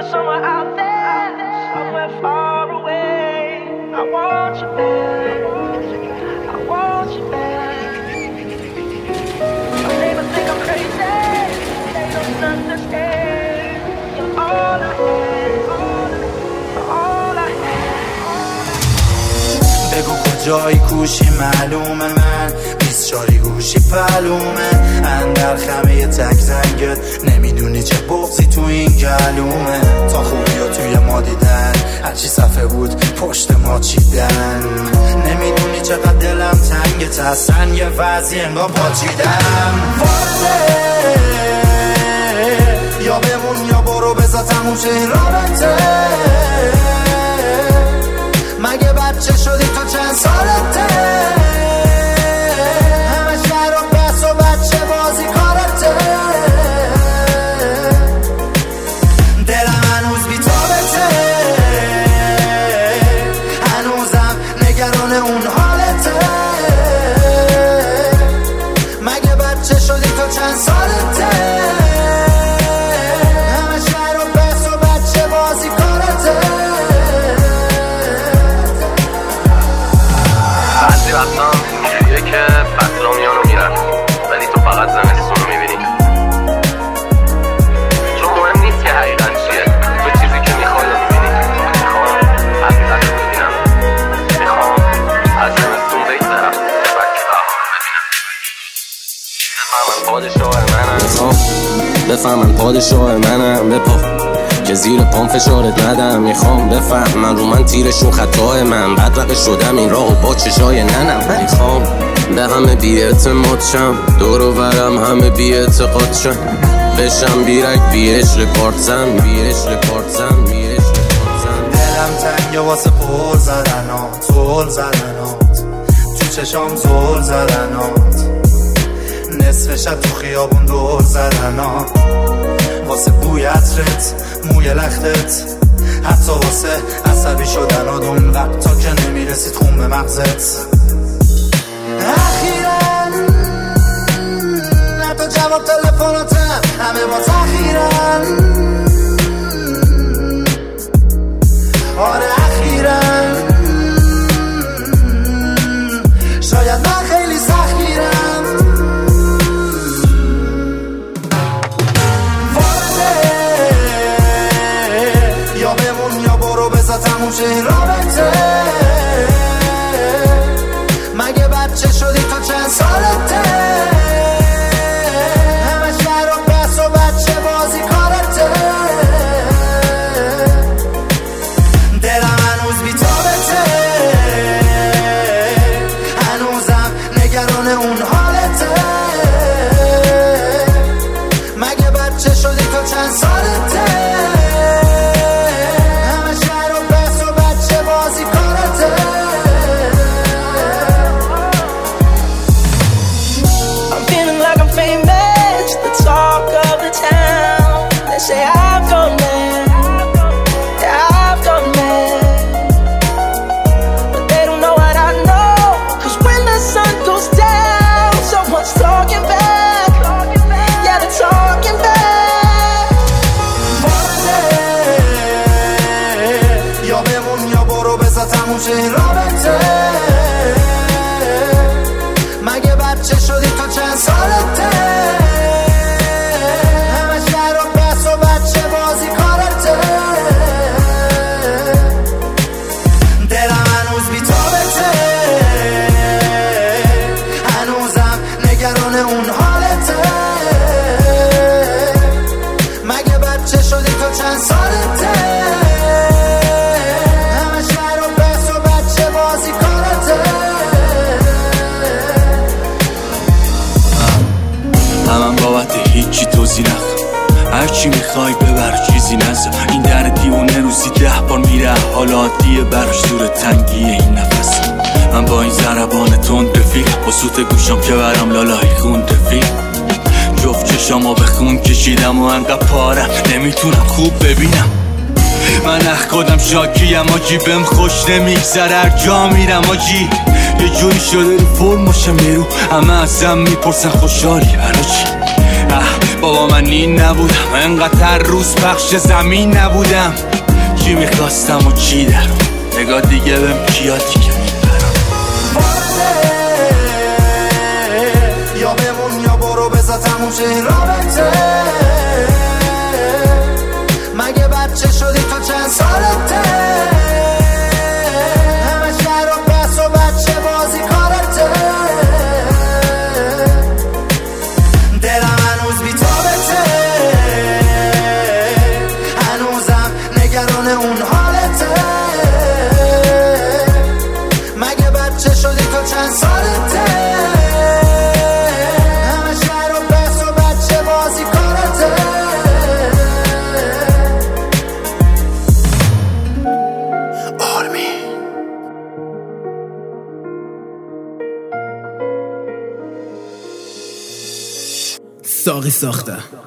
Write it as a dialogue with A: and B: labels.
A: somewhere out there, somewhere far away. I want you back, I want you back. My neighbors think I'm crazy, they don't understand. You're all I had, all I had.
B: بگو کجایی کوشی معلومه، من 24 گوشی پلومه، اندر خمه تک زنگت نمیدونی چه بغضی تو این گلومه. تا خوبی ها توی ما دیدن، هرچی صفحه بود پشت ما چیدن، نمیدونی چقدر دلم تنگت، اصلا یه وضعی انگار پاچیدم. وارده یا بمون یا برو بذار تموم شه این رابطه. مگه بچه شدی تو چند سالته؟ همه شهر و بس و بچه بازی کارته. دلم هنوز بی تابته، هنوزم نگران اون حالته. مگه بچه شدی تو چند سالته؟ همه شهر و بس و بچه بازی کارته.
C: بعضی وقتا اینجوریه که فصلا میان و میرن، ولی تو فقط زمستون رو میبینی. چون مهم نیست که حقیقت چیه، تو چیزی که میخوای رو میبینی. میخوام حقیقت رو ببینم، میخوام از زمستون بگذرم بلکه بهار ببینم. بفهمن پادشاه منم، بپا که زیر پام فشارت ندم. میخوام بفهمن رو من تیرشون خطای من، بدرقه شدم این راه و با چشای ننم. میخوام به همه بی اعتماد شم، دور و برم همه بی اعتقاد شم، بشم بیرک بی عشق پارتزن، بی عشق پارتزن، بی عشق پارتزن.
B: دلم تنگه واسه پر زدنات، زل زدنات تو چشام، زل زدنات نصف شب تو خیابون دور زدنات، واسه بوی عطرت، موی لختت، حتی واسه عصبی شدنات اون وقتا که نمیرسید خون به مغزت. اخیراً حتی جواب تلفناتم همه با تأخیرن. آره اخیراً شاید من خیلی سختگیرم. یا بمون یا برو بذار تموم شه این رابطه. مگه بچه شدی تو چند سالته؟ همه شهر و بس و بچه بازی کارته. دلم هنوز بی تابته، هنوزم نگران اون حالته. مگه بچه شدی تو چند سالته؟
A: Say I've gone mad, yeah, I've gone mad, but they don't know what I know. Cause when the sun goes down, someone's talking back, yeah, they're talking back.
B: یا بمون یا برو بذار تموم شه این رابطه. مگه بچه شدی تو چند سالته؟ اون حالته. مگه بچه شدی تو چند سالته؟ همه شهر و بس و بچه بازی کارته.
D: همم بابت هیچی توضیح نخوا، هرچی میخوای ببر چیزی نزا. این در دیونه روزی 10 بار میره، حالا عادیه براش دور تنگیه این نفس. من با این ضربان تند رفیق، با سوت گوشم که برم لالای خون رفیق. جفت چشامو به خون کشیدم و انقدر پارم نمیتونم خوب ببینم. من اخکادم شاکیم آجی، بهم خوش نمیگذره هر جا میرم آجی. یه جوری شده رو فرماشم میرو، همه ازم میپرسن خوشحالی الان چی؟ بابا من این نبودم، انقدر روز پخش زمین نبودم. چی میخواستم و چی درم، نگاه دیگه بهم کیا دیگه میبرم.
B: یا بمون یا برو بذار تموم شه این رابطه. مگه بچه شدی تو چند سالته؟ همه شهر و بس و بچه بازی کارته. دلم هنوز بی‌تابته، هنوزم نگران اون حالته. مگه بچه شدی تو چند سالته؟ همه شهر و بس و بچه بازی کارته.
E: ساقی ساخته